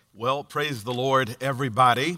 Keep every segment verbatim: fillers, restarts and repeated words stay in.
Well, praise the Lord, everybody.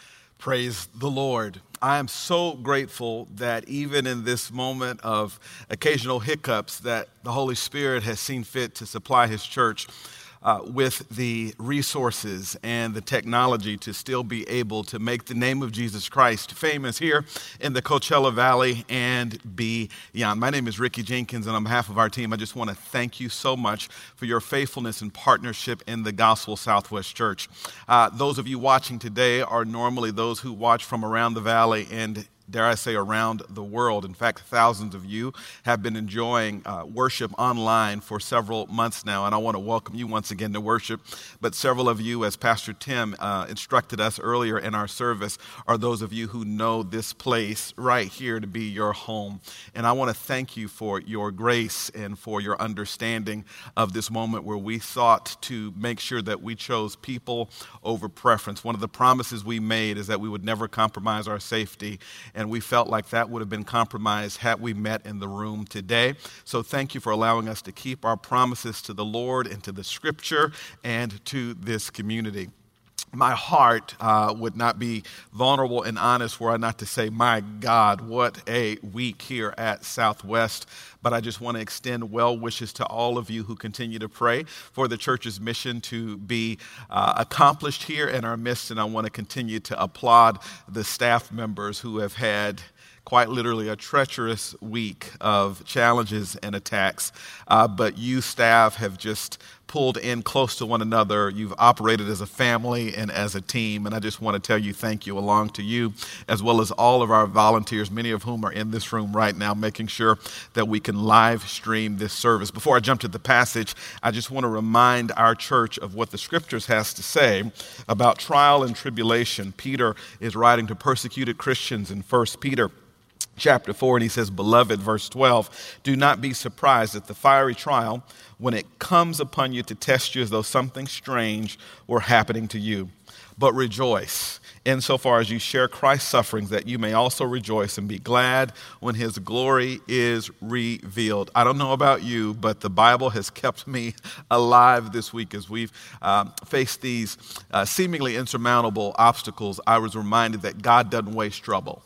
Praise the Lord. I am so grateful that even in this moment of occasional hiccups that the Holy Spirit has seen fit to supply His church uh, with the resources and the technology to still be able to make the name of Jesus Christ famous here in the Coachella Valley and beyond. My name is Ricky Jenkins, and on behalf of our team, I just want to thank you so much for your faithfulness and partnership in the Gospel Southwest Church. Uh, those of you watching today are normally those who watch from around the valley and, dare I say, around the world. In fact, thousands of you have been enjoying uh, worship online for several months now, and I want to welcome you once again to worship. But several of you, as Pastor Tim uh, instructed us earlier in our service, are those of you who know this place right here to be your home. And I want to thank you for your grace and for your understanding of this moment where we sought to make sure that we chose people over preference. One of the promises we made is that we would never compromise our safety, and we felt like that would have been compromised had we met in the room today. So thank you for allowing us to keep our promises to the Lord and to the Scripture and to this community. My heart uh, would not be vulnerable and honest were I not to say, my God, what a week here at Southwest. But I just want to extend well wishes to all of you who continue to pray for the church's mission to be uh, accomplished here in our midst. And I want to continue to applaud the staff members who have had quite literally a treacherous week of challenges and attacks. Uh, but you staff have just pulled in close to one another. You've operated as a family and as a team. And I just want to tell you thank you along to you, as well as all of our volunteers, many of whom are in this room right now, making sure that we can live stream this service. Before I jump to the passage, I just want to remind our church of what the Scriptures has to say about trial and tribulation. Peter is writing to persecuted Christians in First Peter chapter four, and he says, "Beloved," verse twelve, "do not be surprised at the fiery trial when it comes upon you to test you as though something strange were happening to you. But rejoice insofar as you share Christ's sufferings, that you may also rejoice and be glad when His glory is revealed." I don't know about you, but the Bible has kept me alive this week as we've um, faced these uh, seemingly insurmountable obstacles. I was reminded that God doesn't waste trouble.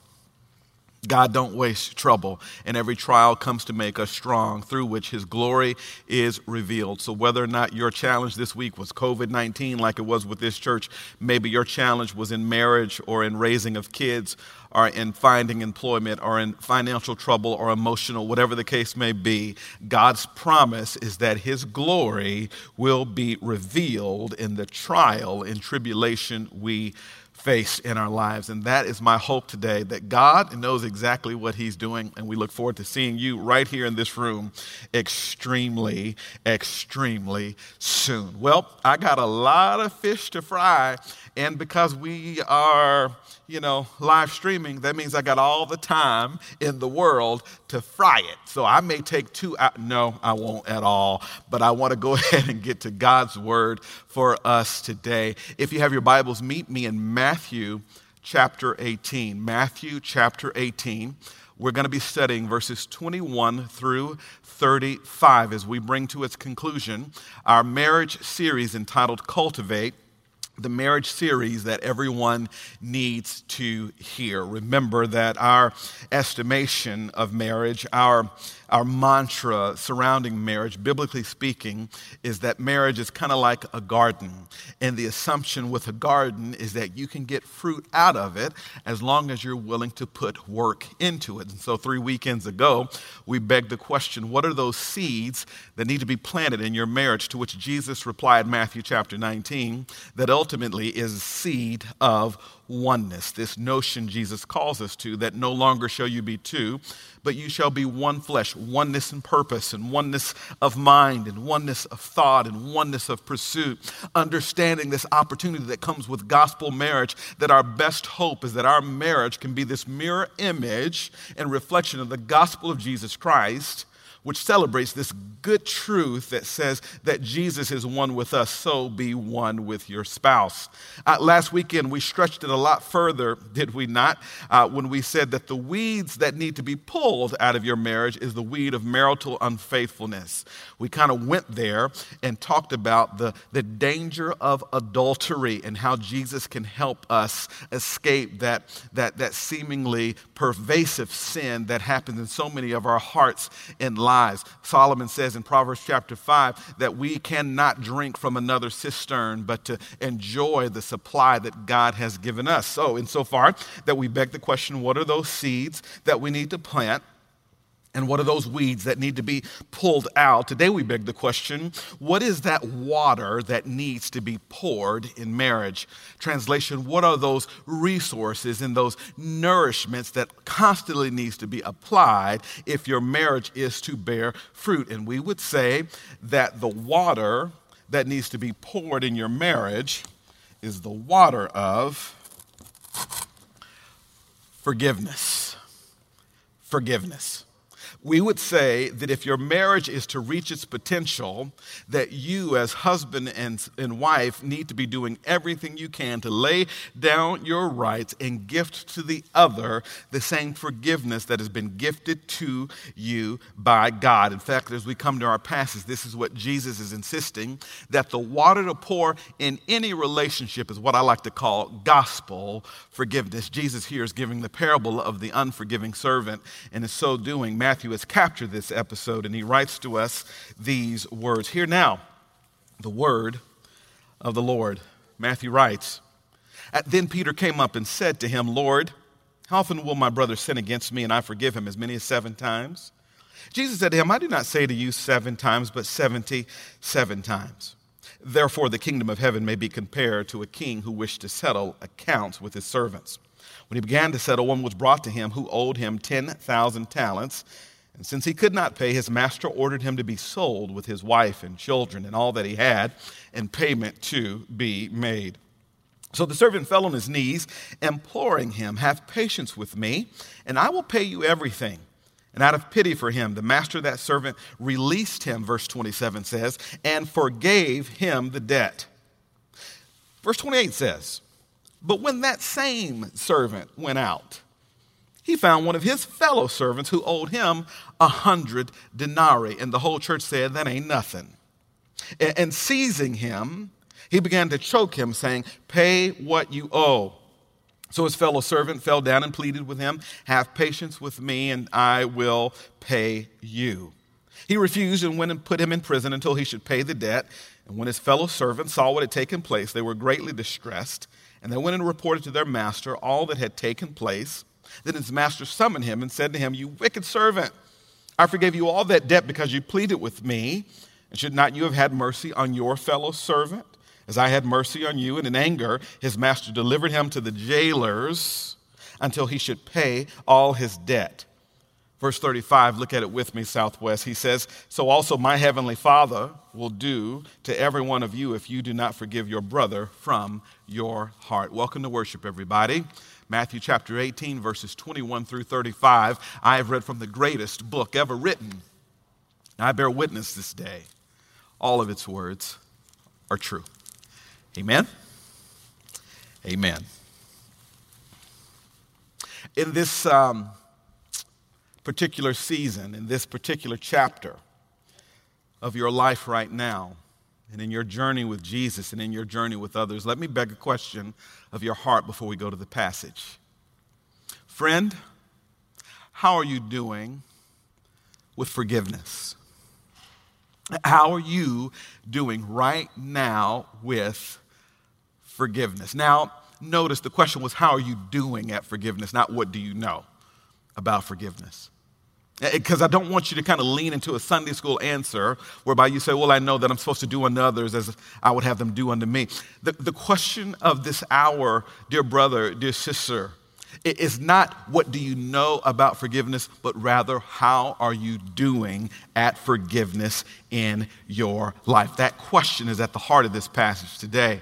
God don't waste trouble, and every trial comes to make us strong, through which His glory is revealed. So whether or not your challenge this week was covid nineteen like it was with this church, maybe your challenge was in marriage or in raising of kids or in finding employment or in financial trouble or emotional, whatever the case may be, God's promise is that His glory will be revealed in the trial and tribulation we face in our lives. And that is my hope today, that God knows exactly what He's doing, and we look forward to seeing you right here in this room extremely, extremely soon. Well, I got a lot of fish to fry, and because we are, you know, live streaming, that means I got all the time in the world to fry it. So I may take two out. No, I won't at all. But I want to go ahead and get to God's word for us today. If you have your Bibles, meet me in Matthew chapter eighteen. Matthew chapter eighteen. We're going to be studying verses twenty-one through thirty-five as we bring to its conclusion our marriage series entitled Cultivate, the marriage series that everyone needs to hear. Remember that our estimation of marriage, our Our mantra surrounding marriage, biblically speaking, is that marriage is kind of like a garden. And the assumption with a garden is that you can get fruit out of it as long as you're willing to put work into it. And so three weekends ago, we begged the question, what are those seeds that need to be planted in your marriage? To which Jesus replied, Matthew chapter nineteen, that ultimately is a seed of oneness. This notion Jesus calls us to, that no longer shall you be two, but you shall be one flesh, oneness in purpose and oneness of mind and oneness of thought and oneness of pursuit. Understanding this opportunity that comes with gospel marriage, that our best hope is that our marriage can be this mirror image and reflection of the gospel of Jesus Christ, which celebrates this good truth that says that Jesus is one with us, so be one with your spouse. Uh, last weekend, we stretched it a lot further, did we not, uh, when we said that the weeds that need to be pulled out of your marriage is the weed of marital unfaithfulness. We kind of went there and talked about the, the danger of adultery and how Jesus can help us escape that, that, that seemingly pervasive sin that happens in so many of our hearts and lives. Lives. Solomon says in Proverbs chapter five that we cannot drink from another cistern, but to enjoy the supply that God has given us. So insofar that we beg the question, what are those seeds that we need to plant? And what are those weeds that need to be pulled out? Today we beg the question, what is that water that needs to be poured in marriage? Translation, what are those resources and those nourishments that constantly needs to be applied if your marriage is to bear fruit? And we would say that the water that needs to be poured in your marriage is the water of forgiveness. Forgiveness. We would say that if your marriage is to reach its potential, that you as husband and, and wife need to be doing everything you can to lay down your rights and gift to the other the same forgiveness that has been gifted to you by God. In fact, as we come to our passage, this is what Jesus is insisting, that the water to pour in any relationship is what I like to call gospel forgiveness. Jesus here is giving the parable of the unforgiving servant, and in so doing, Matthew has captured this episode, and he writes to us these words. Hear now the word of the Lord. Matthew writes, Then Peter came up and said to him, Lord, how often will my brother sin against me and I forgive him? As many as seven times? Jesus said to him, I do not say to you seven times, but seventy-seven times. Therefore the kingdom of heaven may be compared to a king who wished to settle accounts with his servants. When he began to settle, one was brought to him who owed him ten thousand talents. And since he could not pay, his master ordered him to be sold with his wife and children and all that he had, and payment to be made. So the servant fell on his knees, imploring him, have patience with me, and I will pay you everything. And out of pity for him, the master of that servant released him, verse twenty-seven says, and forgave him the debt. Verse twenty-eight says, but when that same servant went out, he found one of his fellow servants who owed him a hundred denarii. And the whole church said, that ain't nothing. And, and seizing him, he began to choke him, saying, pay what you owe. So his fellow servant fell down and pleaded with him, have patience with me, and I will pay you. He refused and went and put him in prison until he should pay the debt. And when his fellow servants saw what had taken place, they were greatly distressed. And they went and reported to their master all that had taken place. Then his master summoned him and said to him, you wicked servant, I forgave you all that debt because you pleaded with me. And should not you have had mercy on your fellow servant, as I had mercy on you? And in anger, his master delivered him to the jailers until he should pay all his debt. Verse thirty-five, look at it with me, Southwest. He says, so also my heavenly Father will do to every one of you if you do not forgive your brother from your heart. Welcome to worship, everybody. Matthew chapter eighteen, verses twenty-one through thirty-five. I have read from the greatest book ever written. And I bear witness this day. All of its words are true. Amen? Amen. In this um, particular season, in this particular chapter of your life right now, and in your journey with Jesus and in your journey with others, let me beg a question of your heart before we go to the passage. Friend, how are you doing with forgiveness? How are you doing right now with forgiveness? Now, notice the question was, how are you doing at forgiveness, not what do you know about forgiveness? Because I don't want you to kind of lean into a Sunday school answer whereby you say, well, I know that I'm supposed to do unto others as I would have them do unto me. The, the question of this hour, dear brother, dear sister, is not what do you know about forgiveness, but rather how are you doing at forgiveness in your life? That question is at the heart of this passage today.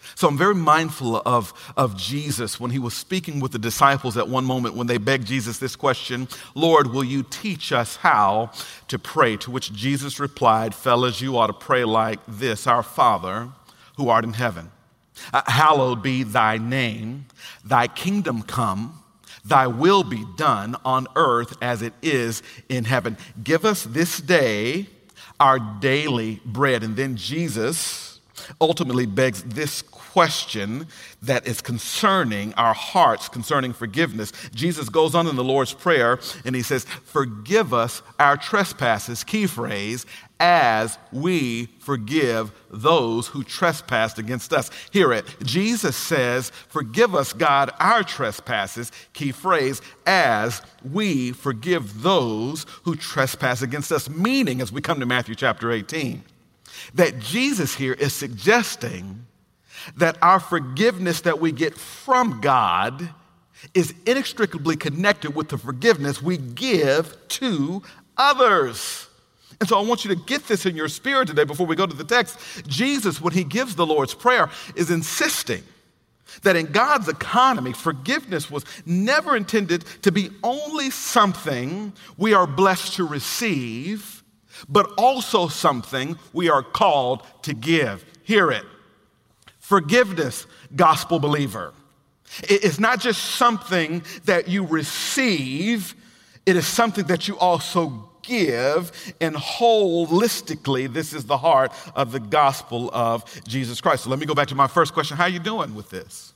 So I'm very mindful of, of Jesus when he was speaking with the disciples at one moment when they begged Jesus this question, Lord, will you teach us how to pray? To which Jesus replied, fellas, you ought to pray like this, our Father who art in heaven, uh, hallowed be thy name, thy kingdom come, thy will be done on earth as it is in heaven. Give us this day our daily bread. And then Jesus ultimately begs this question that is concerning our hearts, concerning forgiveness. Jesus goes on in the Lord's Prayer and he says, forgive us our trespasses, key phrase, as we forgive those who trespass against us. Hear it. Jesus says, forgive us, God, our trespasses, key phrase, as we forgive those who trespass against us. Meaning, as we come to Matthew chapter eighteen, that Jesus here is suggesting that our forgiveness that we get from God is inextricably connected with the forgiveness we give to others. And so I want you to get this in your spirit today before we go to the text. Jesus, when he gives the Lord's Prayer, is insisting that in God's economy, forgiveness was never intended to be only something we are blessed to receive, but also something we are called to give. Hear it. Forgiveness, gospel believer. It's not just something that you receive, it is something that you also give, and holistically, this is the heart of the gospel of Jesus Christ. So let me go back to my first question. How are you doing with this?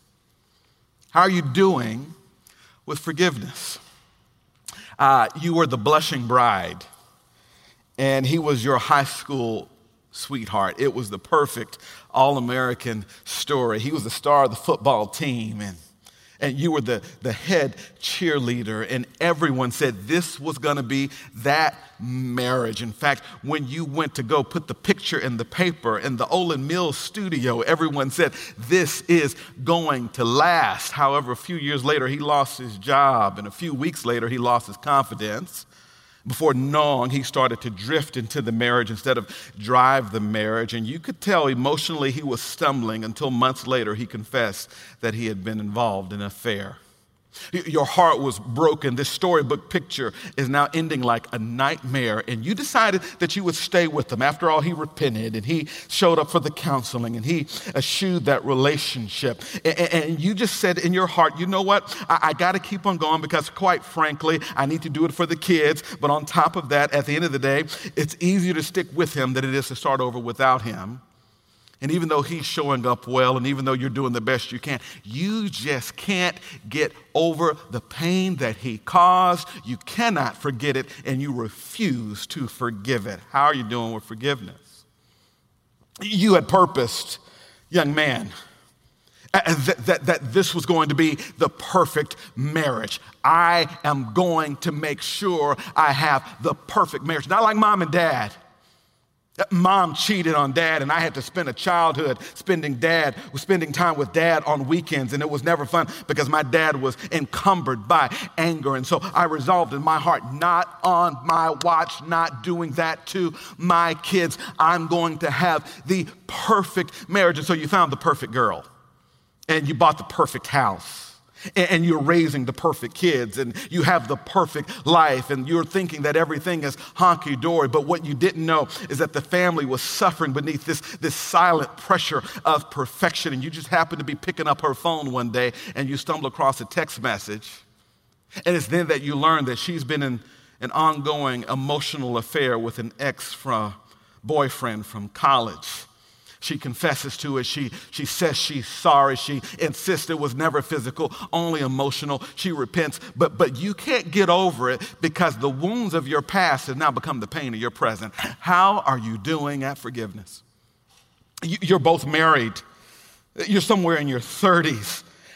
How are you doing with forgiveness? Uh, you were the blushing bride, and he was your high school sweetheart. It was the perfect all-American story. He was the star of the football team, and, and you were the, the head cheerleader, and everyone said this was going to be that marriage. In fact, when you went to go put the picture in the paper in the Olin Mills studio, everyone said this is going to last. However, a few years later, he lost his job, and a few weeks later, he lost his confidence. Before long, he started to drift into the marriage instead of drive the marriage. And you could tell emotionally he was stumbling until months later he confessed that he had been involved in an affair. Your heart was broken. This storybook picture is now ending like a nightmare. And you decided that you would stay with him. After all, he repented and he showed up for the counseling and he eschewed that relationship. And you just said in your heart, you know what? I, I got to keep on going because quite frankly, I need to do it for the kids. But on top of that, at the end of the day, it's easier to stick with him than it is to start over without him. And even though he's showing up well, and even though you're doing the best you can, you just can't get over the pain that he caused. You cannot forget it, and you refuse to forgive it. How are you doing with forgiveness? You had purposed, young man, that, that, that this was going to be the perfect marriage. I am going to make sure I have the perfect marriage. Not like mom and dad. Mom cheated on dad, and I had to spend a childhood spending dad, spending time with dad on weekends, and it was never fun because my dad was encumbered by anger. And so I resolved in my heart, not on my watch, not doing that to my kids. I'm going to have the perfect marriage. And so you found the perfect girl, and you bought the perfect house. And you're raising the perfect kids, and you have the perfect life, and you're thinking that everything is honky-dory. But what you didn't know is that the family was suffering beneath this, this silent pressure of perfection. And you just happened to be picking up her phone one day, and you stumble across a text message. And it's then that you learn that she's been in an ongoing emotional affair with an ex-boyfriend from college. She confesses to it. She, she says she's sorry. She insists it was never physical, only emotional. She repents, but, but you can't get over it because the wounds of your past have now become the pain of your present. How are you doing at forgiveness? You're both married. You're somewhere in your thirties.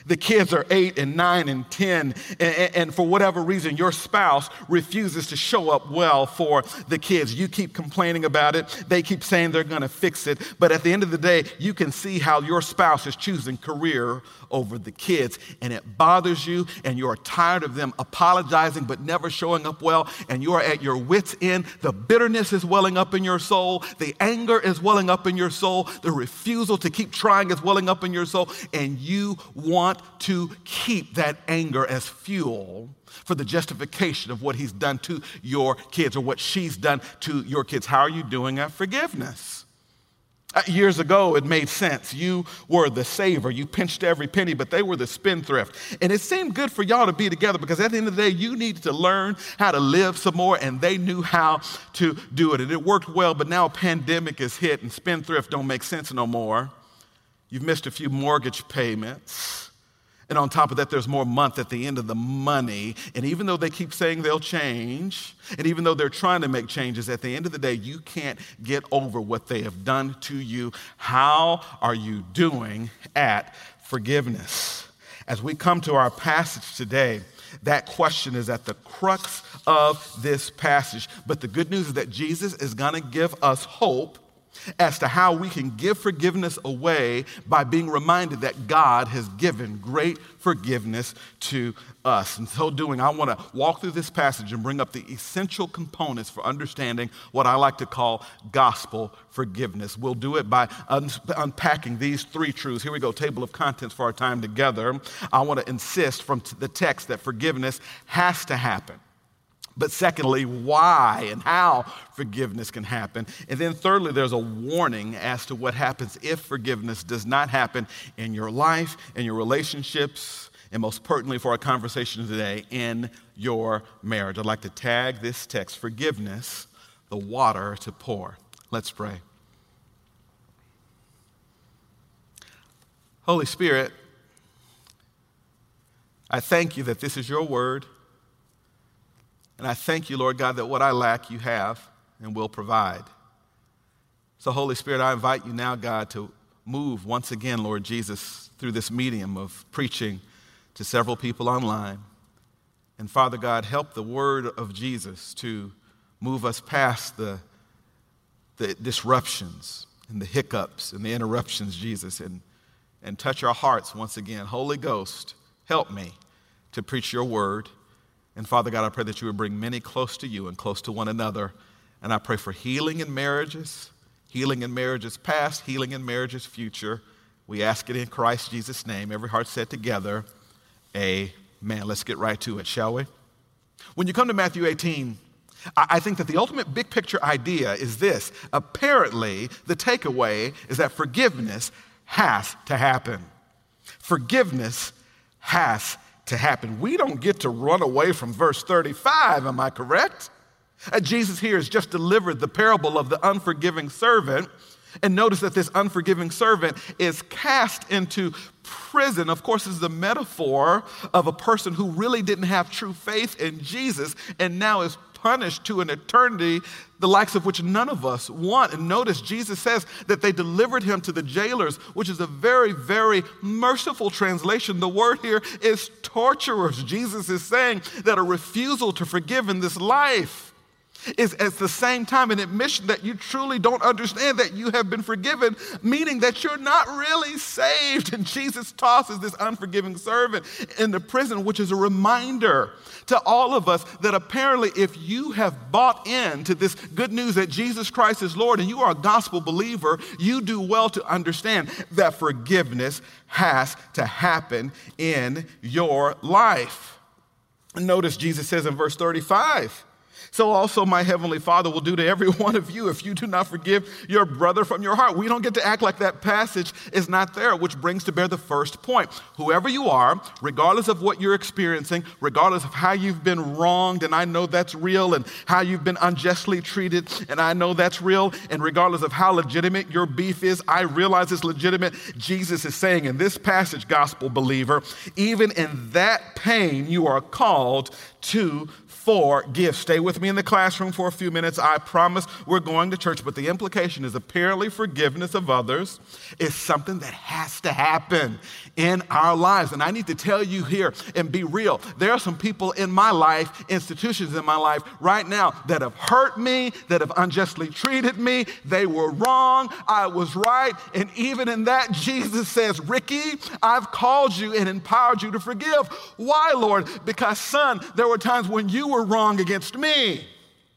The kids are eight and nine and ten, and, and for whatever reason, your spouse refuses to show up well for the kids. You keep complaining about it. They keep saying they're going to fix it. But at the end of the day, you can see how your spouse is choosing career over the kids, and it bothers you, and you're tired of them apologizing but never showing up well, and you are at your wits' end. The bitterness is welling up in your soul. The anger is welling up in your soul. The refusal to keep trying is welling up in your soul, and you want to keep that anger as fuel for the justification of what he's done to your kids or what she's done to your kids. How are you doing at forgiveness? Uh, years ago, it made sense. You were the saver. You pinched every penny, but they were the spendthrift. And it seemed good for y'all to be together because at the end of the day, you needed to learn how to live some more, and they knew how to do it. And it worked well, but now a pandemic is hit and spendthrift don't make sense no more. You've missed a few mortgage payments. And on top of that, there's more month at the end of the money. And even though they keep saying they'll change, and even though they're trying to make changes, at the end of the day, you can't get over what they have done to you. How are you doing at forgiveness? As we come to our passage today, that question is at the crux of this passage. But the good news is that Jesus is going to give us hope as to how we can give forgiveness away by being reminded that God has given great forgiveness to us. In so doing, I want to walk through this passage and bring up the essential components for understanding what I like to call gospel forgiveness. We'll do it by un- unpacking these three truths. Here we go, table of contents for our time together. I want to insist from t- the text that forgiveness has to happen. But secondly, why and how forgiveness can happen. And then thirdly, there's a warning as to what happens if forgiveness does not happen in your life, in your relationships, and most pertinently for our conversation today, in your marriage. I'd like to tag this text, forgiveness, the water to pour. Let's pray. Holy Spirit, I thank you that this is your word. And I thank you, Lord God, that what I lack, you have and will provide. So, Holy Spirit, I invite you now, God, to move once again, Lord Jesus, through this medium of preaching to several people online. And, Father God, help the word of Jesus to move us past the, the disruptions and the hiccups and the interruptions, Jesus, and, and touch our hearts once again. Holy Ghost, help me to preach your word. And Father God, I pray that you would bring many close to you and close to one another. And I pray for healing in marriages, healing in marriages past, healing in marriages future. We ask it in Christ Jesus' name. Every heart said together, amen. Let's get right to it, shall we? When you come to Matthew eighteen, I think that the ultimate big picture idea is this. Apparently, the takeaway is that forgiveness has to happen. Forgiveness has to to happen. We don't get to run away from verse thirty-five, am I correct? Uh, Jesus here has just delivered the parable of the unforgiving servant, and notice that this unforgiving servant is cast into prison. Of course, this is a metaphor of a person who really didn't have true faith in Jesus and now is punished to an eternity, the likes of which none of us want. And notice Jesus says that they delivered him to the jailers, which is a very, very merciful translation. The word here is torturers. Jesus is saying that a refusal to forgive in this life is at the same time an admission that you truly don't understand that you have been forgiven, meaning that you're not really saved. And Jesus tosses this unforgiving servant into prison, which is a reminder to all of us that apparently if you have bought into this good news that Jesus Christ is Lord and you are a gospel believer, you do well to understand that forgiveness has to happen in your life. Notice Jesus says in verse thirty-five, so also my heavenly Father will do to every one of you if you do not forgive your brother from your heart. We don't get to act like that passage is not there, which brings to bear the first point. Whoever you are, regardless of what you're experiencing, regardless of how you've been wronged, and I know that's real, and how you've been unjustly treated, and I know that's real, and regardless of how legitimate your beef is, I realize it's legitimate. Jesus is saying in this passage, gospel believer, even in that pain, you are called to forgive. Stay with me in the classroom for a few minutes. I promise we're going to church, but the implication is apparently forgiveness of others is something that has to happen in our lives. And I need to tell you here and be real. There are some people in my life, institutions in my life right now that have hurt me, that have unjustly treated me. They were wrong. I was right. And even in that, Jesus says, Ricky, I've called you and empowered you to forgive. Why, Lord? Because, son, there were times when you were wrong against me.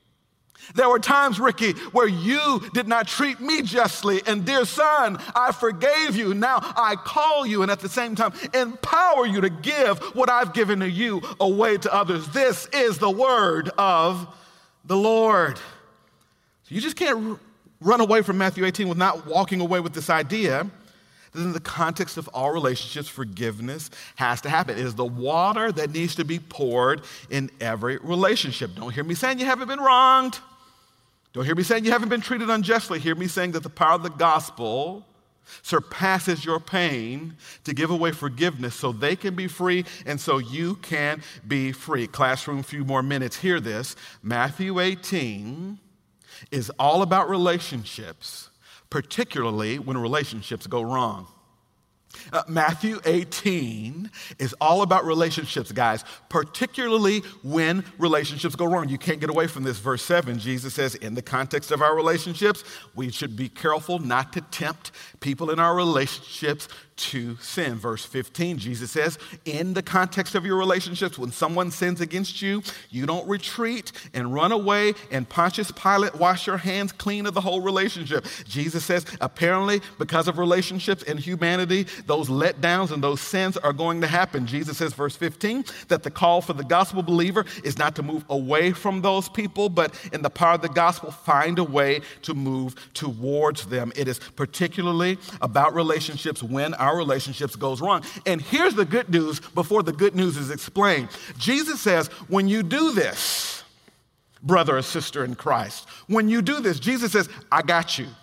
There were times, Ricky, where you did not treat me justly. And dear son, I forgave you. Now I call you and at the same time empower you to give what I've given to you away to others. This is the word of the Lord. So you just can't r- run away from Matthew eighteen with not walking away with this idea that in the context of all relationships, forgiveness has to happen. It is the water that needs to be poured in every relationship. Don't hear me saying you haven't been wronged. Don't hear me saying you haven't been treated unjustly. Hear me saying that the power of the gospel surpasses your pain to give away forgiveness so they can be free and so you can be free. Classroom, a few more minutes. Hear this. Matthew eighteen is all about relationships, particularly when relationships go wrong. Uh, Matthew eighteen is all about relationships, guys, particularly when relationships go wrong. You can't get away from this. Verse seven, Jesus says, in the context of our relationships, we should be careful not to tempt people in our relationships to sin. Verse fifteen, Jesus says, in the context of your relationships, when someone sins against you, you don't retreat and run away and Pontius Pilate wash your hands clean of the whole relationship. Jesus says, apparently, because of relationships and humanity, those letdowns and those sins are going to happen. Jesus says, verse fifteen, that the call for the gospel believer is not to move away from those people, but in the power of the gospel, find a way to move towards them. It is particularly about relationships when our relationships goes wrong. And here's the good news before the good news is explained. Jesus says, when you do this, brother or sister in Christ, when you do this, Jesus says, I got you.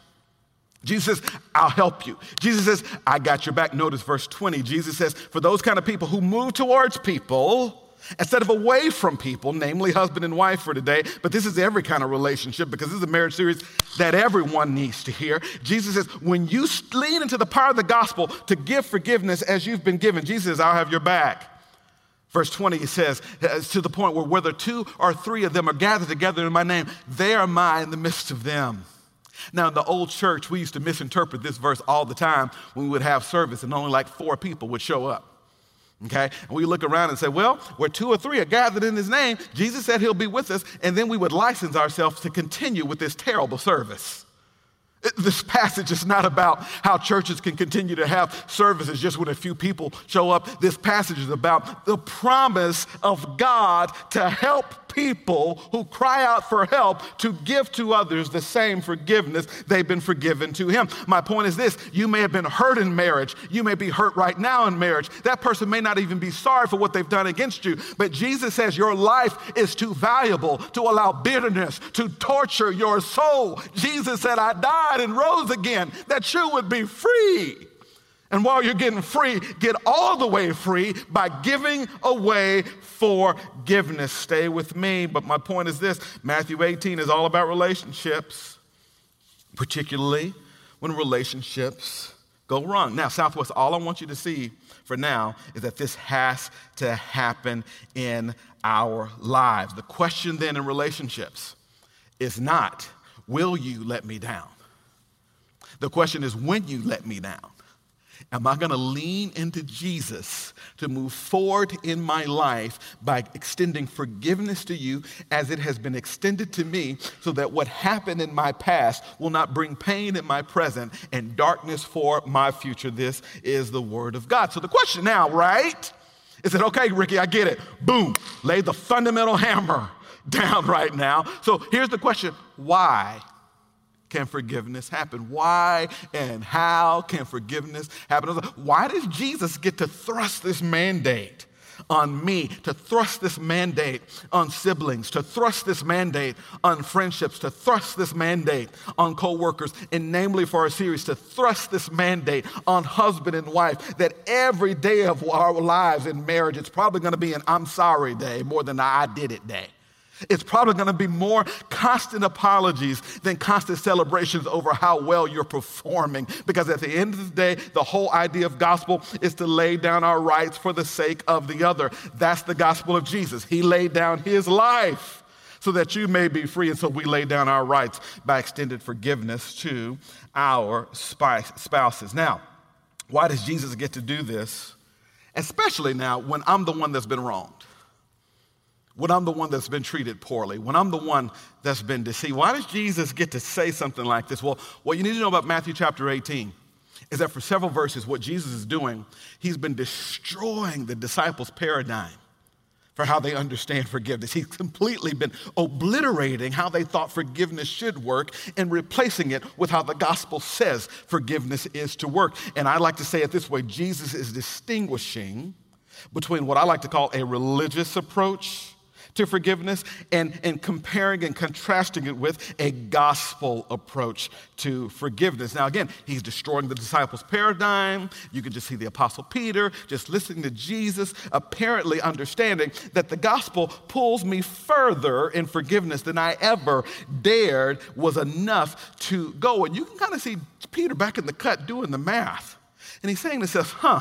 Jesus says, I'll help you. Jesus says, I got your back. Notice verse twenty. Jesus says, for those kind of people who move towards people instead of away from people, namely husband and wife for today, but this is every kind of relationship because this is a marriage series that everyone needs to hear. Jesus says, when you lean into the power of the gospel to give forgiveness as you've been given, Jesus says, I'll have your back. Verse twenty, he says, to the point where whether two or three of them are gathered together in my name, they are mine in the midst of them. Now, in the old church, we used to misinterpret this verse all the time when we would have service and only like four people would show up. Okay? And we look around and say, well, where two or three are gathered in his name, Jesus said he'll be with us, and then we would license ourselves to continue with this terrible service. This passage is not about how churches can continue to have services just when a few people show up. This passage is about the promise of God to help people who cry out for help to give to others the same forgiveness they've been forgiven to him. My point is this: you may have been hurt in marriage. You may be hurt right now in marriage. That person may not even be sorry for what they've done against you. But Jesus says your life is too valuable to allow bitterness to torture your soul. Jesus said, I died and rose again that you would be free. And while you're getting free, get all the way free by giving away forgiveness. Stay with me, but my point is this: Matthew eighteen is all about relationships, particularly when relationships go wrong. Now, Southwest, all I want you to see for now is that this has to happen in our lives. The question then in relationships is not, will you let me down? The question is, when you let me down. Am I going to lean into Jesus to move forward in my life by extending forgiveness to you as it has been extended to me, so that what happened in my past will not bring pain in my present and darkness for my future? This is the word of God. So the question now, right, is that, okay, Ricky, I get it. Boom, lay the fundamental hammer down right now. So here's the question: why can forgiveness happen? Why and how can forgiveness happen? Why does Jesus get to thrust this mandate on me, to thrust this mandate on siblings, to thrust this mandate on friendships, to thrust this mandate on co-workers, and namely for our series, to thrust this mandate on husband and wife, that every day of our lives in marriage, it's probably going to be an I'm sorry day more than an I did it day. It's probably going to be more constant apologies than constant celebrations over how well you're performing. Because at the end of the day, the whole idea of gospel is to lay down our rights for the sake of the other. That's the gospel of Jesus. He laid down his life so that you may be free. And so we lay down our rights by extended forgiveness to our spouses. Now, why does Jesus get to do this? Especially now when I'm the one that's been wronged. When I'm the one that's been treated poorly, when I'm the one that's been deceived. Why does Jesus get to say something like this? Well, what you need to know about Matthew chapter eighteen is that for several verses, what Jesus is doing, he's been destroying the disciples' paradigm for how they understand forgiveness. He's completely been obliterating how they thought forgiveness should work and replacing it with how the gospel says forgiveness is to work. And I like to say it this way, Jesus is distinguishing between what I like to call a religious approach to forgiveness and, and comparing and contrasting it with a gospel approach to forgiveness. Now, again, he's destroying the disciples' paradigm. You can just see the Apostle Peter just listening to Jesus, apparently understanding that the gospel pulls me further in forgiveness than I ever dared was enough to go. And you can kind of see Peter back in the cut doing the math. And he's saying to himself, huh,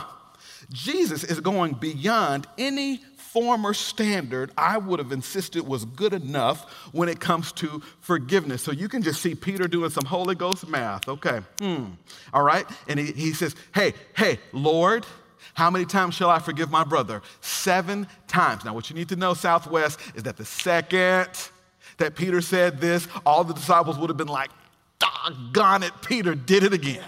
Jesus is going beyond any former standard I would have insisted was good enough when it comes to forgiveness. So you can just see Peter doing some Holy Ghost math. Okay, hmm, all right. And he, he says, hey, hey, Lord, how many times shall I forgive my brother? Seven times. Now what you need to know, Southwest, is that the second that Peter said this, all the disciples would have been like, doggone it, Peter did it again.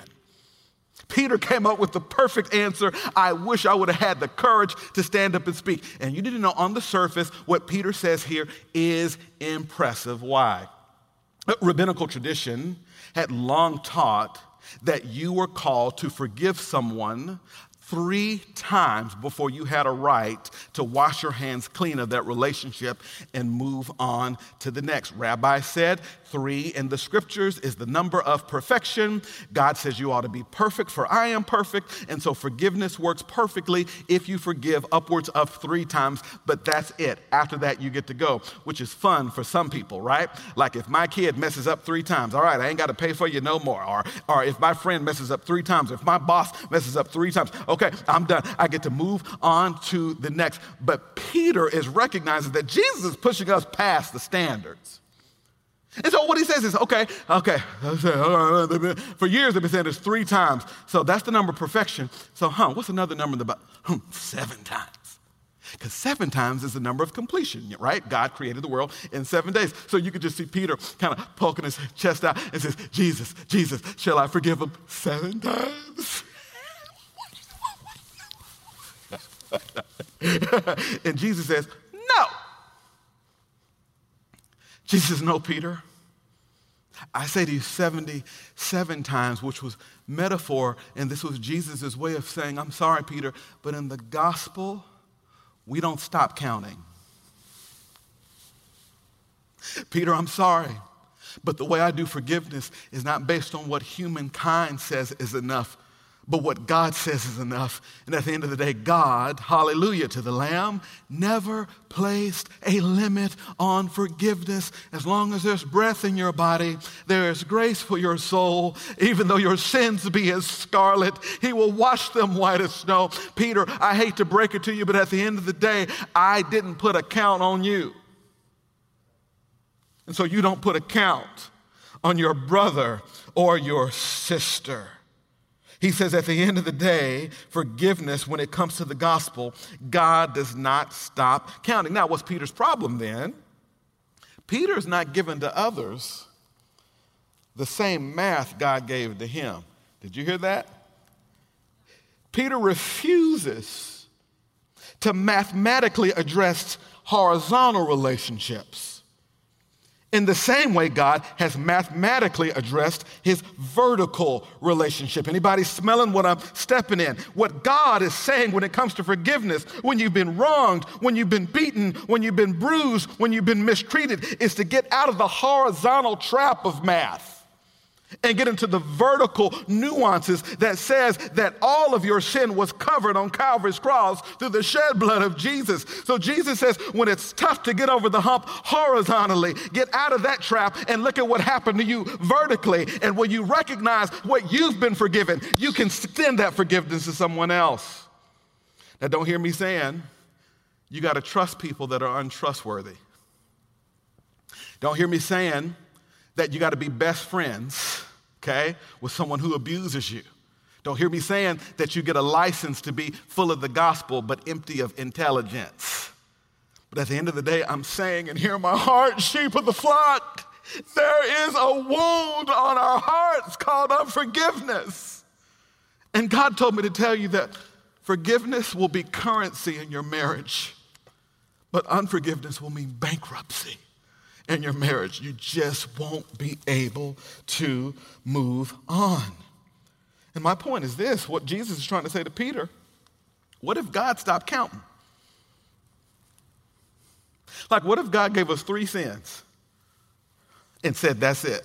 Peter came up with the perfect answer. I wish I would have had the courage to stand up and speak. And you need to know on the surface what Peter says here is impressive. Why? Rabbinical tradition had long taught that you were called to forgive someone three times before you had a right to wash your hands clean of that relationship and move on to the next. Rabbi said three in the scriptures is the number of perfection. God says you ought to be perfect, for I am perfect. And so forgiveness works perfectly if you forgive upwards of three times, but that's it. After that, you get to go, which is fun for some people, right? Like if my kid messes up three times, all right, I ain't got to pay for you no more. Or, or if my friend messes up three times, if my boss messes up three times, okay, I'm done. I get to move on to the next. But Peter is recognizing that Jesus is pushing us past the standards. And so what he says is, okay, okay, for years they've been saying this three times. So that's the number of perfection. So, huh, what's another number in the Bible? Hmm, seven times. Because seven times is the number of completion, right? God created the world in seven days. So you could just see Peter kind of poking his chest out and says, Jesus, Jesus, shall I forgive him seven times? And Jesus says, no. Jesus says, no, Peter. I say to you seventy-seven times, which was metaphor, and this was Jesus' way of saying, I'm sorry, Peter, but in the gospel, we don't stop counting. Peter, I'm sorry, but the way I do forgiveness is not based on what humankind says is enough, but what God says is enough. And at the end of the day, God, hallelujah to the Lamb, never placed a limit on forgiveness. As long as there's breath in your body, there is grace for your soul. Even though your sins be as scarlet, he will wash them white as snow. Peter, I hate to break it to you, but at the end of the day, I didn't put a count on you. And so you don't put a count on your brother or your sister. He says at the end of the day, forgiveness, when it comes to the gospel, God does not stop counting. Now, what's Peter's problem then? Peter's not giving to others the same math God gave to him. Did you hear that? Peter refuses to mathematically address horizontal relationships in the same way God has mathematically addressed his vertical relationship. Anybody smelling what I'm stepping in? What God is saying when it comes to forgiveness, when you've been wronged, when you've been beaten, when you've been bruised, when you've been mistreated, is to get out of the horizontal trap of math and get into the vertical nuances that says that all of your sin was covered on Calvary's cross through the shed blood of Jesus. So Jesus says when it's tough to get over the hump horizontally, get out of that trap and look at what happened to you vertically. And when you recognize what you've been forgiven, you can extend that forgiveness to someone else. Now, don't hear me saying you got to trust people that are untrustworthy. Don't hear me saying that you got to be best friends, okay, with someone who abuses you. Don't hear me saying that you get a license to be full of the gospel but empty of intelligence. But at the end of the day, I'm saying, and hear my heart, sheep of the flock, there is a wound on our hearts called unforgiveness. And God told me to tell you that forgiveness will be currency in your marriage, but unforgiveness will mean bankruptcy in your marriage. You just won't be able to move on. And my point is this, what Jesus is trying to say to Peter, what if God stopped counting? Like, what if God gave us three sins and said, that's it?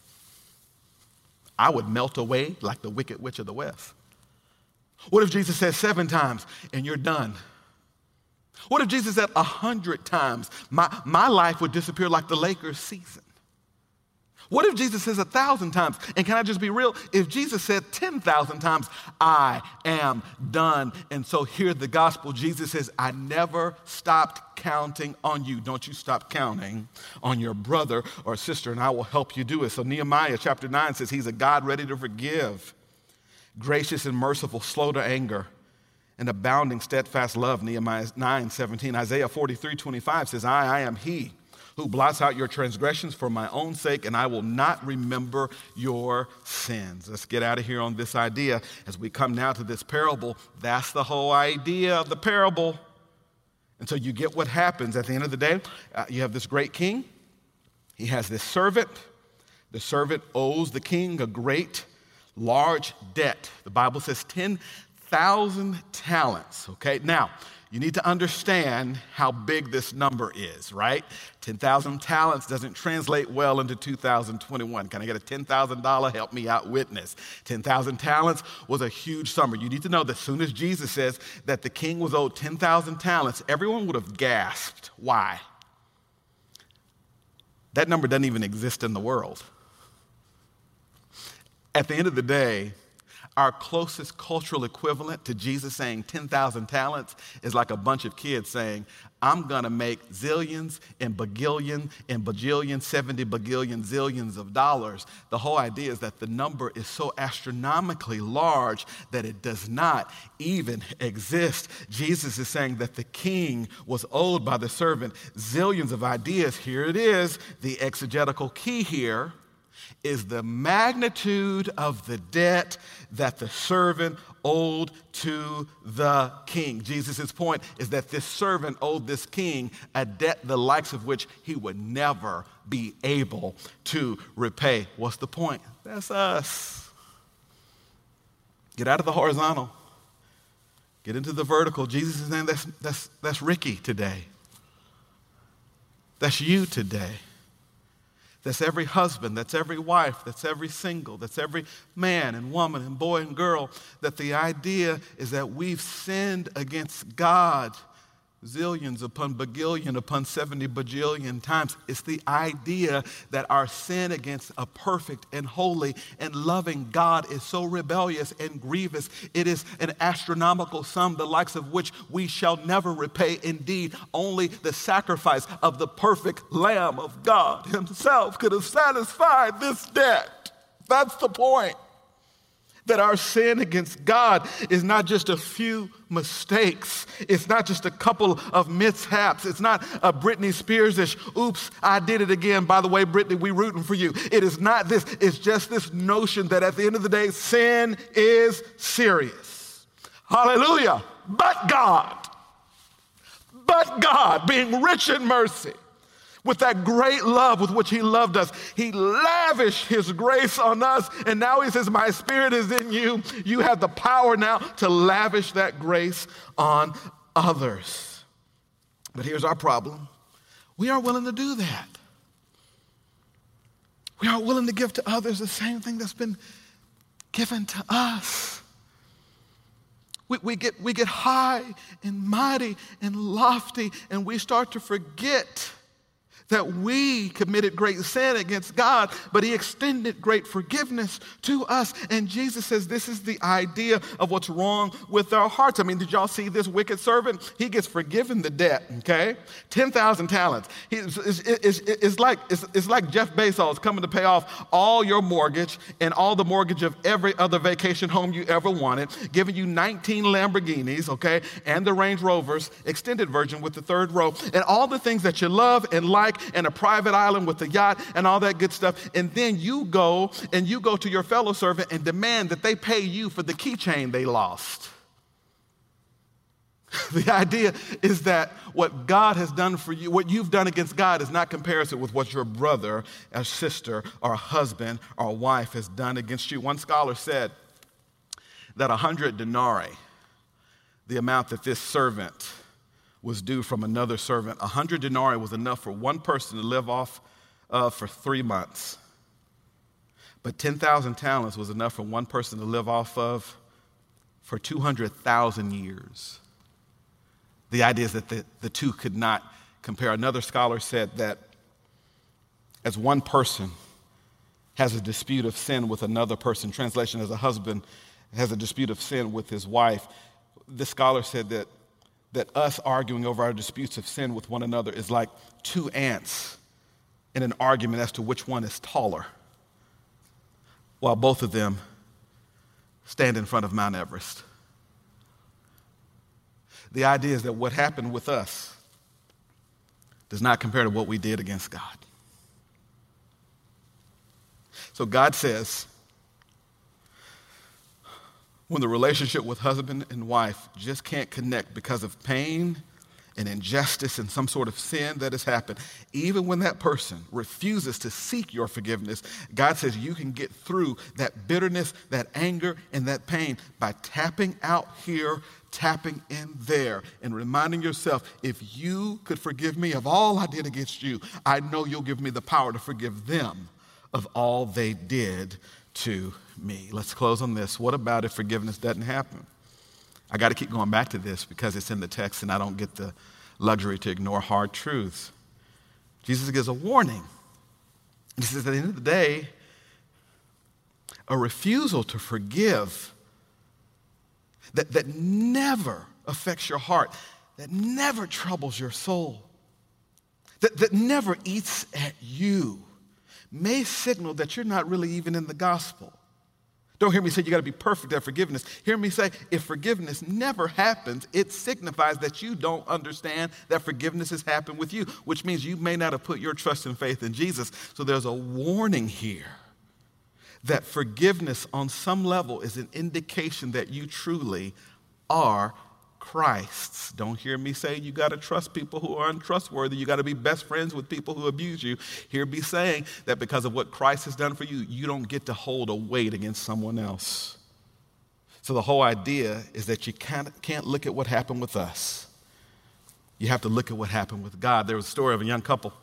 I would melt away like the wicked witch of the west. What if Jesus said seven times and you're done? What if Jesus said a hundred times, my, my life would disappear like the Lakers season? What if Jesus says a thousand times? And can I just be real? If Jesus said ten thousand times, I am done. And so hear the gospel. Jesus says, I never stopped counting on you. Don't you stop counting on your brother or sister, and I will help you do it. So Nehemiah chapter nine says he's a God ready to forgive, gracious and merciful, slow to anger, and abounding steadfast love. Nehemiah nine seventeen. Isaiah forty-three twenty-five says, I, I am he who blots out your transgressions for my own sake, and I will not remember your sins. Let's get out of here on this idea as we come now to this parable. That's the whole idea of the parable. And so you get what happens at the end of the day. Uh, you have this great king. He has this servant. The servant owes the king a great, large debt. The Bible says ten thousand talents, okay? Now, you need to understand how big this number is, right? ten thousand talents doesn't translate well into two thousand twenty-one. Can I get a ten thousand dollars help me out witness? ten thousand talents was a huge sum. You need to know that as soon as Jesus says that the king was owed ten thousand talents, everyone would have gasped. Why? That number doesn't even exist in the world. At the end of the day, our closest cultural equivalent to Jesus saying ten thousand talents is like a bunch of kids saying, I'm going to make zillions and bagillion and bajillion, seventy bagillion zillions of dollars. The whole idea is that the number is so astronomically large that it does not even exist. Jesus is saying that the king was owed by the servant zillions of ideas. Here it is. The exegetical key here is the magnitude of the debt that the servant owed to the king. Jesus' point is that this servant owed this king a debt the likes of which he would never be able to repay. What's the point? That's us. Get out of the horizontal. Get into the vertical. Jesus is saying that's, that's, that's Ricky today. That's you today. That's every husband, that's every wife, that's every single, that's every man and woman and boy and girl, that the idea is that we've sinned against God zillions upon bagillion upon seventy bajillion times. It's the idea that our sin against a perfect and holy and loving God is so rebellious and grievous. It is an astronomical sum, the likes of which we shall never repay. Indeed, only the sacrifice of the perfect Lamb of God himself could have satisfied this debt. That's the point. That our sin against God is not just a few mistakes. It's not just a couple of mishaps. It's not a Britney Spears-ish, oops, I did it again. By the way, Britney, we rooting for you. It is not this. It's just this notion that at the end of the day, sin is serious. Hallelujah. But God, but God, being rich in mercy, with that great love with which he loved us, he lavished his grace on us. And now he says, my spirit is in you. You have the power now to lavish that grace on others. But here's our problem. We aren't willing to do that. We aren't willing to give to others the same thing that's been given to us. We, we, get, we get high and mighty and lofty, and we start to forget that we committed great sin against God, but he extended great forgiveness to us. And Jesus says this is the idea of what's wrong with our hearts. I mean, did y'all see this wicked servant? He gets forgiven the debt, okay? ten thousand talents. He, it's, it's, it's, like, it's, it's like Jeff Bezos coming to pay off all your mortgage and all the mortgage of every other vacation home you ever wanted, giving you nineteen Lamborghinis, okay, and the Range Rovers, extended version with the third row, and all the things that you love and like, and a private island with a yacht and all that good stuff. And then you go and you go to your fellow servant and demand that they pay you for the keychain they lost. The idea is that what God has done for you, what you've done against God is not comparison with what your brother or sister or husband or wife has done against you. One scholar said that a hundred denarii, the amount that this servant was due from another servant. A hundred denarii was enough for one person to live off of for three months. But ten thousand talents was enough for one person to live off of for two hundred thousand years. The idea is that the, the two could not compare. Another scholar said that as one person has a dispute of sin with another person, translation, as a husband has a dispute of sin with his wife, the scholar said that that us arguing over our disputes of sin with one another is like two ants in an argument as to which one is taller, while both of them stand in front of Mount Everest. The idea is that what happened with us does not compare to what we did against God. So God says, when the relationship with husband and wife just can't connect because of pain and injustice and some sort of sin that has happened, even when that person refuses to seek your forgiveness, God says you can get through that bitterness, that anger, and that pain by tapping out here, tapping in there, and reminding yourself, if you could forgive me of all I did against you, I know you'll give me the power to forgive them of all they did to me. Let's close on this. What about if forgiveness doesn't happen? I got to keep going back to this because it's in the text and I don't get the luxury to ignore hard truths. Jesus gives a warning. He says at the end of the day, a refusal to forgive that, that never affects your heart, that never troubles your soul, that, that never eats at you, may signal that you're not really even in the gospel. Don't hear me say you got to be perfect at forgiveness. Hear me say if forgiveness never happens, it signifies that you don't understand that forgiveness has happened with you, which means you may not have put your trust and faith in Jesus. So there's a warning here that forgiveness on some level is an indication that you truly are Christ's. Don't hear me say you got to trust people who are untrustworthy. You got to be best friends with people who abuse you. Hear me saying that because of what Christ has done for you, you don't get to hold a weight against someone else. So the whole idea is that you can't, can't look at what happened with us. You have to look at what happened with God. There was a story of a young couple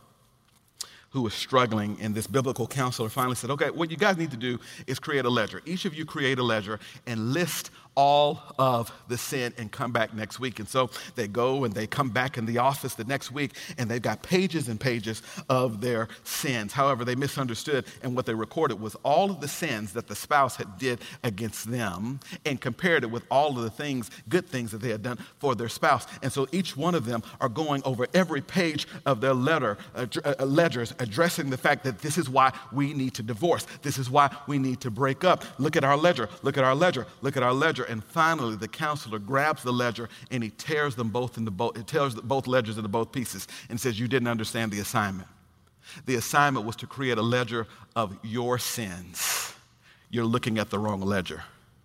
who was struggling, and this biblical counselor finally said, okay, what you guys need to do is create a ledger. Each of you create a ledger and list all of the sin and come back next week. And so they go and they come back in the office the next week and they've got pages and pages of their sins. However, they misunderstood, and what they recorded was all of the sins that the spouse had did against them and compared it with all of the things, good things that they had done for their spouse. And so each one of them are going over every page of their letter, uh, uh, ledgers, addressing the fact that this is why we need to divorce. This is why we need to break up. Look at our ledger, look at our ledger, look at our ledger. And finally, the counselor grabs the ledger and he tears them both into both, it tears both ledgers into both pieces and says, you didn't understand the assignment. The assignment was to create a ledger of your sins. You're looking at the wrong ledger.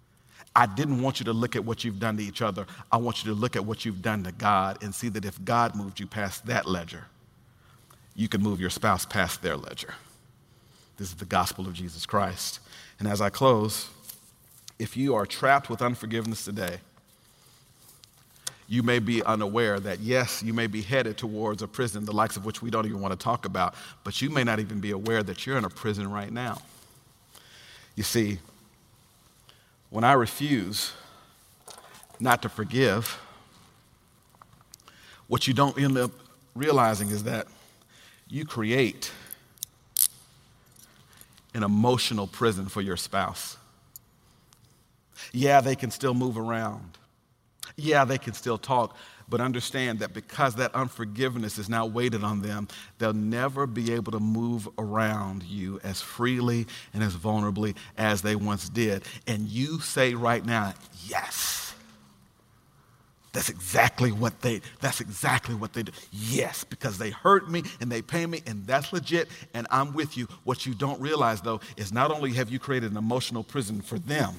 I didn't want you to look at what you've done to each other. I want you to look at what you've done to God and see that if God moved you past that ledger, you can move your spouse past their ledger. This is the gospel of Jesus Christ. And as I close, if you are trapped with unforgiveness today, you may be unaware that, yes, you may be headed towards a prison, the likes of which we don't even want to talk about, but you may not even be aware that you're in a prison right now. You see, when I refuse not to forgive, what you don't end up realizing is that you create an emotional prison for your spouse. Yeah, they can still move around. Yeah, they can still talk, but understand that because that unforgiveness is now weighted on them, they'll never be able to move around you as freely and as vulnerably as they once did. And you say right now, yes. That's exactly what they, that's exactly what they do. Yes, because they hurt me and they pay me, and that's legit, and I'm with you. What you don't realize, though, is not only have you created an emotional prison for them,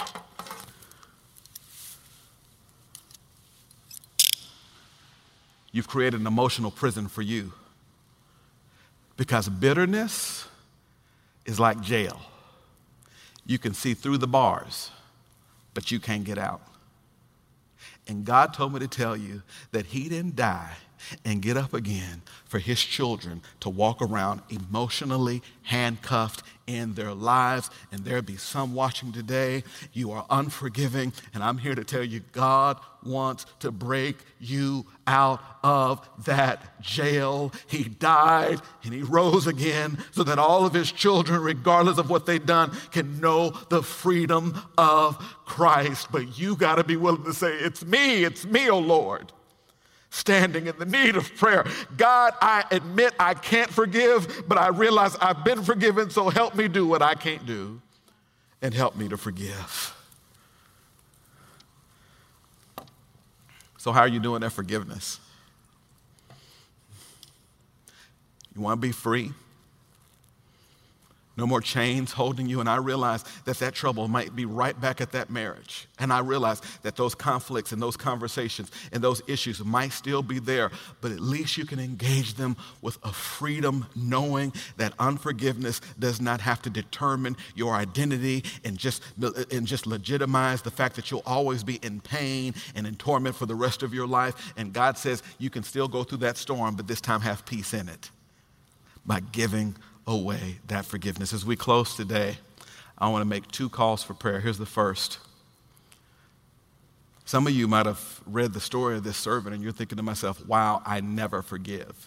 you've created an emotional prison for you. Because bitterness is like jail. You can see through the bars, but you can't get out. And God told me to tell you that he didn't die and get up again for his children to walk around emotionally handcuffed in their lives. And there be some watching today, you are unforgiving, and I'm here to tell you God wants to break you out of that jail. He died and he rose again so that all of his children, regardless of what they've done, can know the freedom of Christ. But you got to be willing to say, it's me, it's me, oh Lord, standing in the need of prayer. God, I admit I can't forgive, but I realize I've been forgiven, so help me do what I can't do and help me to forgive. So how are you doing that forgiveness? You want to be free? No more chains holding you. And I realize that that trouble might be right back at that marriage. And I realize that those conflicts and those conversations and those issues might still be there, but at least you can engage them with a freedom, knowing that unforgiveness does not have to determine your identity and just, and just legitimize the fact that you'll always be in pain and in torment for the rest of your life. And God says you can still go through that storm, but this time have peace in it by giving away that forgiveness. As we close today, I want to make two calls for prayer. Here's the first. Some of you might have read the story of this servant and you're thinking to myself, wow, I never forgive.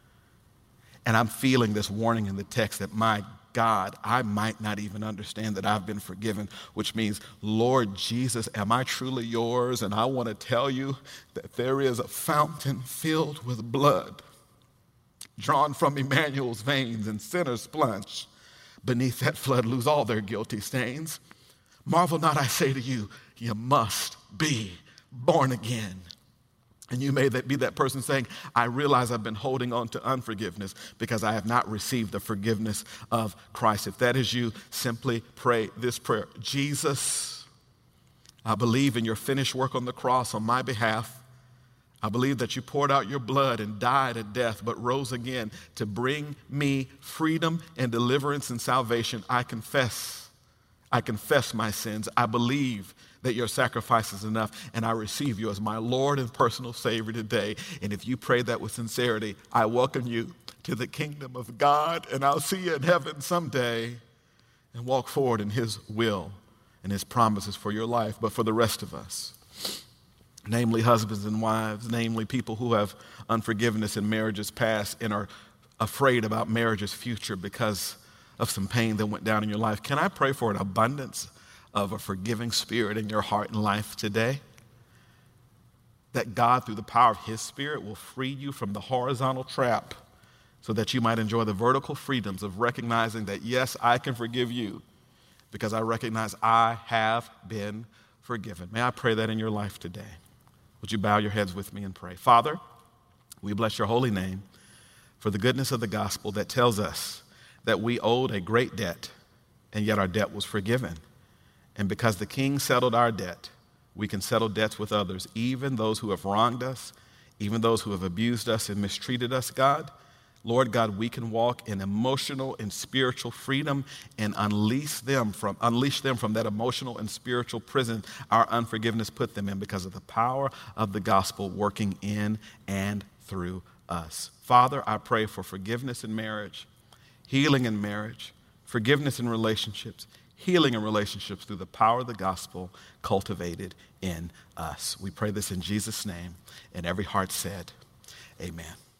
And I'm feeling this warning in the text that, my God, I might not even understand that I've been forgiven, which means, Lord Jesus, am I truly yours? And I want to tell you that there is a fountain filled with blood drawn from Emmanuel's veins, and sinners plunge beneath that flood lose all their guilty stains. Marvel not, I say to you, you must be born again. And you may be that person saying, I realize I've been holding on to unforgiveness because I have not received the forgiveness of Christ. If that is you, simply pray this prayer. Jesus, I believe in your finished work on the cross on my behalf. I believe that you poured out your blood and died at death, but rose again to bring me freedom and deliverance and salvation. I confess, I confess my sins. I believe that your sacrifice is enough, and I receive you as my Lord and personal Savior today. And if you pray that with sincerity, I welcome you to the kingdom of God, and I'll see you in heaven someday and walk forward in his will and his promises for your life. But for the rest of us, namely husbands and wives, namely people who have unforgiveness in marriages past and are afraid about marriage's future because of some pain that went down in your life, can I pray for an abundance of a forgiving spirit in your heart and life today? That God, through the power of his Spirit, will free you from the horizontal trap so that you might enjoy the vertical freedoms of recognizing that, yes, I can forgive you because I recognize I have been forgiven. May I pray that in your life today? Would you bow your heads with me and pray? Father, we bless your holy name for the goodness of the gospel that tells us that we owed a great debt, and yet our debt was forgiven. And because the King settled our debt, we can settle debts with others, even those who have wronged us, even those who have abused us and mistreated us, God. Lord God, we can walk in emotional and spiritual freedom and unleash them from unleash them from that emotional and spiritual prison our unforgiveness put them in because of the power of the gospel working in and through us. Father, I pray for forgiveness in marriage, healing in marriage, forgiveness in relationships, healing in relationships through the power of the gospel cultivated in us. We pray this in Jesus' name, and every heart said, amen.